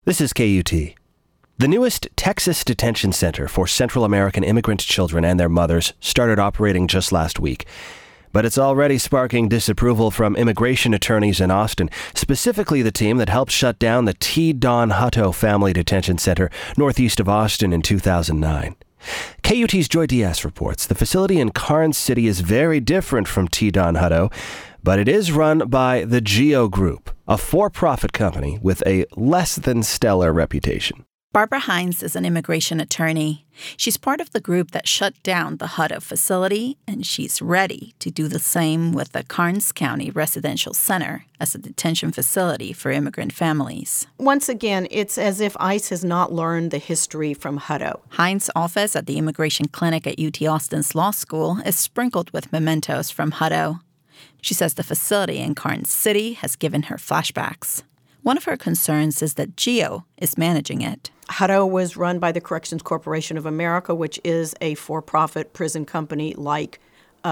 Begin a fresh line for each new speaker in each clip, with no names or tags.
This is KUT. The newest Texas detention center for Central American immigrant children and their mothers started operating just last week. But it's already sparking disapproval from immigration attorneys in Austin, specifically the team that helped shut down the T. Don Hutto Family Detention Center northeast of Austin in 2009. KUT's Joy Diaz reports the facility in Karnes City is very different from T. Don Hutto, but it is run by the GEO Group, a for-profit company with a less than stellar reputation.
Barbara Hines is an immigration attorney. She's part of the group that shut down the Hutto facility, and she's ready to do the same with the Karnes County Residential Center as a detention facility for immigrant families.
Once again, it's as if ICE has not learned the history from Hutto.
Hines' office at the immigration clinic at UT Austin's law school is sprinkled with mementos from Hutto. She says the facility in Karnes City has given her flashbacks. One of her concerns is that GEO is managing it.
Hutto was run by the Corrections Corporation of America, which is a for-profit prison company like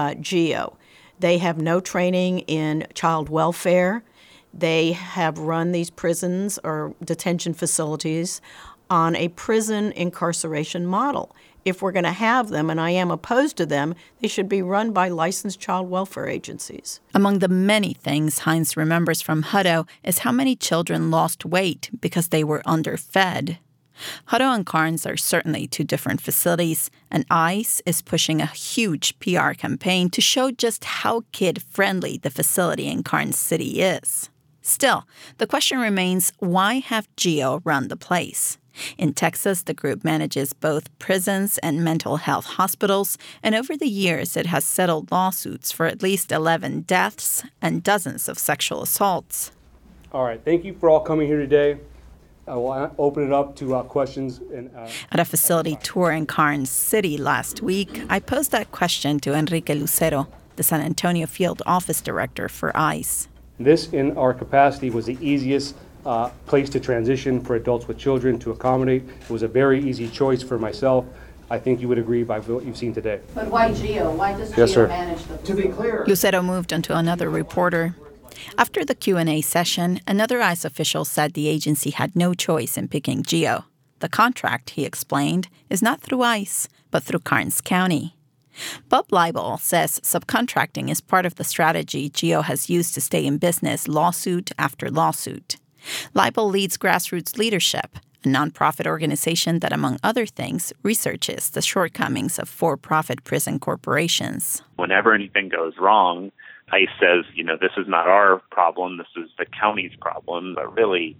GEO. They have no training in child welfare. They have run these prisons or detention facilities on a prison incarceration model. If we're going to have them, and I am opposed to them, they should be run by licensed child welfare agencies.
Among the many things Hines remembers from Hutto is how many children lost weight because they were underfed. Hutto and Karnes are certainly two different facilities, and ICE is pushing a huge PR campaign to show just how kid-friendly the facility in Karnes City is. Still, the question remains, why have GEO run the place? In Texas, the group manages both prisons and mental health hospitals, and over the years it has settled lawsuits for at least 11 deaths and dozens of sexual assaults.
All right, thank you for all coming here today. I will open it up to questions.
At a facility tour in Karnes City last week, I posed that question to Enrique Lucero, the San Antonio field office director for ICE.
This, in our capacity, was the easiest place to transition for adults with children to accommodate. It was a very easy choice for myself. I think you would agree by what you've seen today.
But why GEO? Why does
Yes,
GEO
sir.
manage the
To be clear,
Lucero moved on to another reporter. After the Q&A session, another ICE official said the agency had no choice in picking GEO. The contract, he explained, is not through ICE, but through Karnes County. Bob Leibel says subcontracting is part of the strategy GEO has used to stay in business lawsuit after lawsuit. Leibel leads Grassroots Leadership, a nonprofit organization that, among other things, researches the shortcomings of for-profit prison corporations.
Whenever anything goes wrong, ICE says, this is not our problem, this is the county's problem. But really,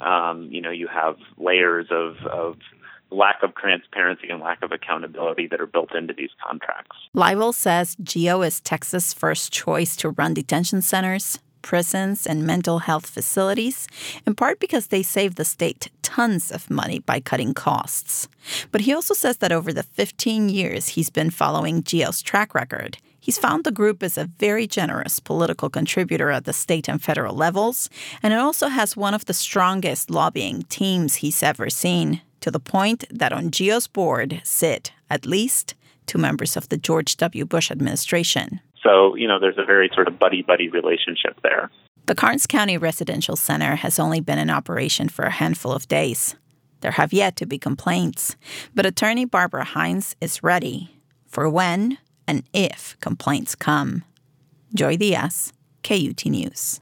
you have layers of lack of transparency and lack of accountability that are built into these contracts.
Leibel says GEO is Texas' first choice to run detention centers, prisons, and mental health facilities, in part because they save the state tons of money by cutting costs. But he also says that over the 15 years he's been following GEO's track record, he's found the group is a very generous political contributor at the state and federal levels, and it also has one of the strongest lobbying teams he's ever seen, to the point that on GEO's board sit, at least, 2 members of the George W. Bush administration.
So, there's a very sort of buddy-buddy relationship there.
The Karnes County Residential Center has only been in operation for a handful of days. There have yet to be complaints, but attorney Barbara Hines is ready for when and if complaints come. Joy Diaz, KUT News.